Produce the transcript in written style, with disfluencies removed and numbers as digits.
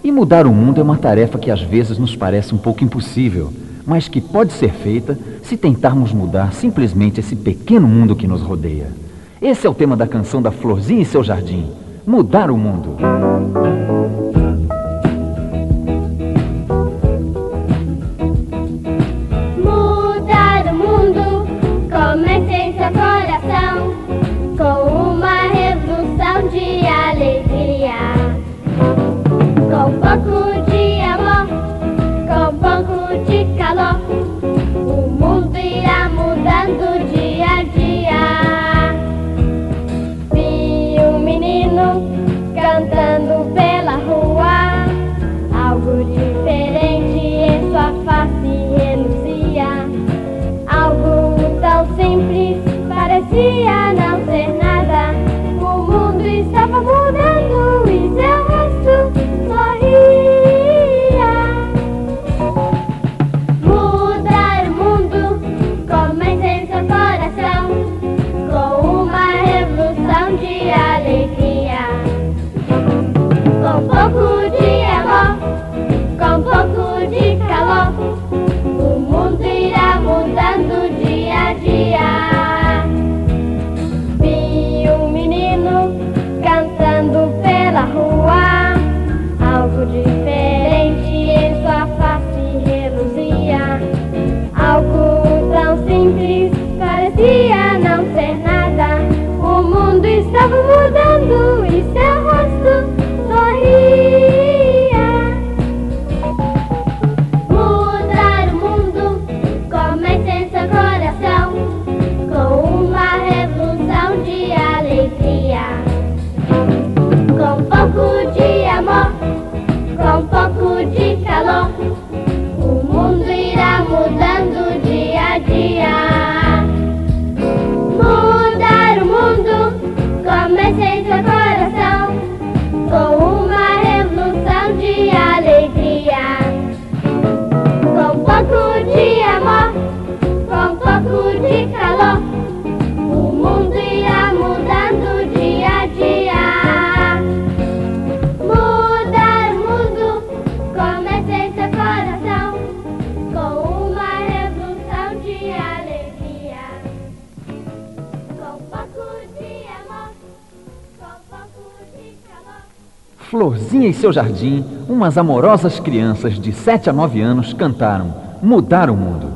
E mudar o mundo é uma tarefa que às vezes nos parece um pouco impossível, mas que pode ser feita se tentarmos mudar simplesmente esse pequeno mundo que nos rodeia. Esse é o tema da canção da Florzinha e Seu Jardim: mudar o mundo. Mudar o mundo começa em seu coração, com uma revolução de alegria, com um pouco de amor, com um pouco de calor. O mundo irá mudando dia a dia. Vi um menino cantando pela rua, algo diferente em sua face reluzia. Algo tão simples parecia não ser nada. O mundo estava mudando e seu rosto sorria. Mudar o mundo começa em seu coração, com uma revolução de alegria, com um pouco de amor, com um pouco de calor. O mundo irá mudando dia a dia. Vi um menino cantando pela rua, algo diferente em sua face reluzia. Algo tão simples parecia não ser nada. O mundo estava mudando e seu rosto sorria. Mudar o mundo começa em seu coração, com uma revolução de alegria, com um pouco de amor, com um pouco de calor. O mundo irá mudando dia a dia. Mudar o mundo começa em seu coração, com uma revolução de alegria, com um pouco de amor, com um pouco de calor. O mundo irá mudando dia a dia. Mudar o mundo começa em seu coração, com uma revolução de alegria, com um pouco de amor, com um pouco de calor. Florzinha e Seu Jardim, umas amorosas crianças de 7 a 9 anos, cantaram Mudar o Mundo.